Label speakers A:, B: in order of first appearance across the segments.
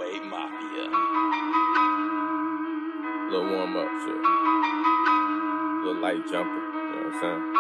A: Ray Mafia.
B: Little warm up shit. Little light jumper, you know what I'm saying?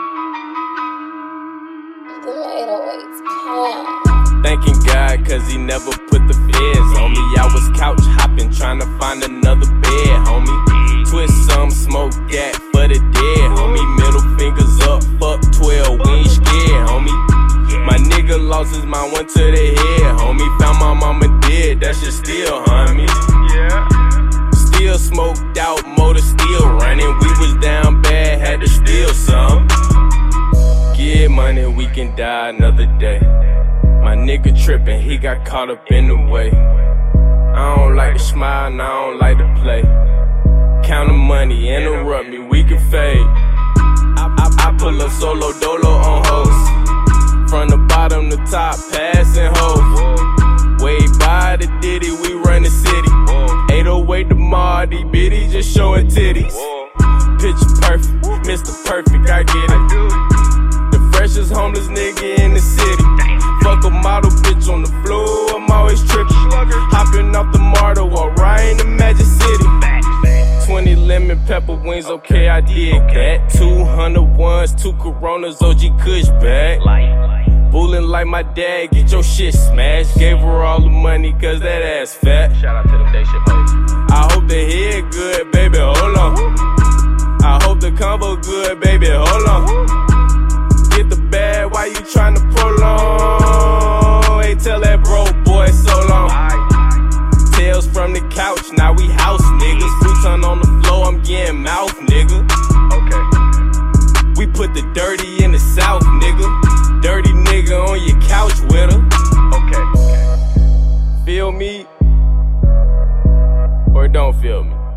C: The 808's pound.
B: Thanking God, cause he never put the feds on me. I was couch hopping, trying to find another bed, homie. Twist some, smoke that for the dead, homie. Middle fingers up, fuck 12, we ain't scared, homie. My nigga lost his mind, went to the head, homie. Found my mama dead, that shit still, homie. Still smoked out, motor still running. We was down bad, had to steal some. Get money, we can die another day. My nigga trippin', he got caught up in the way. I don't like to smile, and I don't like to play. Count the money, interrupt me, we can fade. I pull up solo dolo on hoes. From the bottom to top, passing hoes. Way by the Diddy, we run the city. 808 the Marty, bitty just showing titties. Picture perfect, Mr. Perfect, I get it. The freshest homeless nigga in the city. Fuck a model bitch on the floor, I'm always tripping. Hopping off the MARTA, walk right in the Magic City. 20 lemon pepper wings, okay, I did that. 200 ones, 2 Coronas, OG Kush bag. Bullin' like my dad, get your shit smashed. Gave her all the money, cause that ass fat.
A: Shout out to them day shit hoes.
B: I hope the head good, baby, hold on. I hope the combo good, baby, hold on. Get the bag, why you tryna prolong? Hey, tell that broke boy so long. Tales from the couch, now we house niggas. Boots on the floor, I'm getting mouth, nigga.
A: Okay.
B: We put the dirty in the south, nigga. Dirty nigga on your couch with her.
A: Okay.
B: Feel me? Or don't feel me?